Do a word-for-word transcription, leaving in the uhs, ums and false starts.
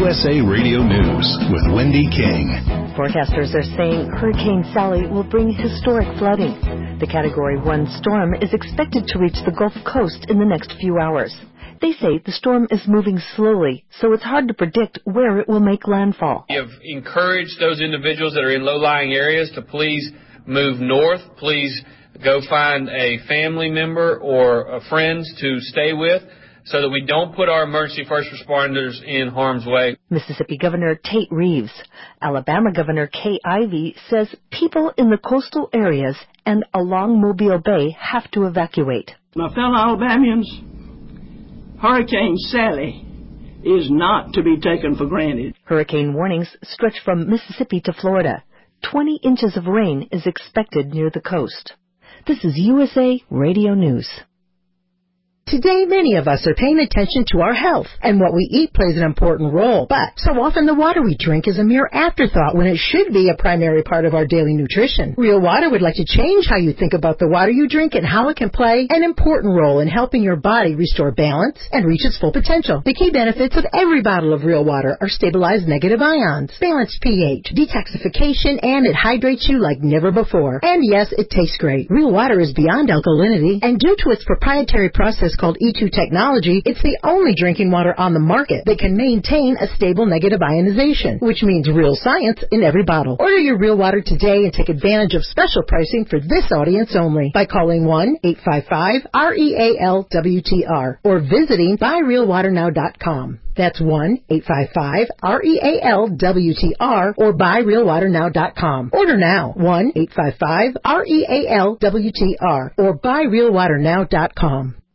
U S A Radio News with Wendy King. Forecasters are saying Hurricane Sally will bring historic flooding. The Category one storm is expected to reach the Gulf Coast in the next few hours. They say the storm is moving slowly, so it's hard to predict where it will make landfall. We have encouraged those individuals that are in low-lying areas to please move north. Please go find a family member or a friends to stay with so that we don't put our emergency first responders in harm's way. Mississippi Governor Tate Reeves. Alabama Governor Kay Ivey says people in the coastal areas and along Mobile Bay have to evacuate. My fellow Alabamians, Hurricane Sally is not to be taken for granted. Hurricane warnings stretch from Mississippi to Florida. twenty inches of rain is expected near the coast. This is U S A Radio News. Today, many of us are paying attention to our health, and what we eat plays an important role. But so often the water we drink is a mere afterthought when it should be a primary part of our daily nutrition. Real Water would like to change how you think about the water you drink and how it can play an important role in helping your body restore balance and reach its full potential. The key benefits of every bottle of Real Water are stabilized negative ions, balanced pH, detoxification, and it hydrates you like never before. And yes, it tastes great. Real Water is beyond alkalinity, and due to its proprietary process called E two technology, it's the only drinking water on the market that can maintain a stable negative ionization, which means real science in every bottle. Order your Real Water today and take advantage of special pricing for this audience only by calling one eight five five R E A L W T R or visiting buy real water now dot com. That's one eight five five R E A L W T R or buy real water now dot com. Order now, one eight five five R E A L W T R or buy real water now dot com.